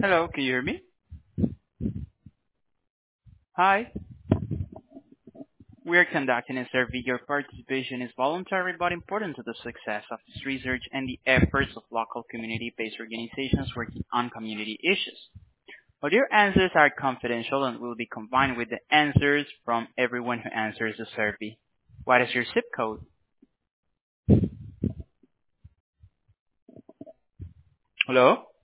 Hello, can you hear me? Hi. We are conducting a survey. Your participation is voluntary but important to the success of this research and the efforts of local community-based organizations working on community issues. All your answers are confidential and will be combined with the answers from everyone who answers the survey. What is your zip code? Hello?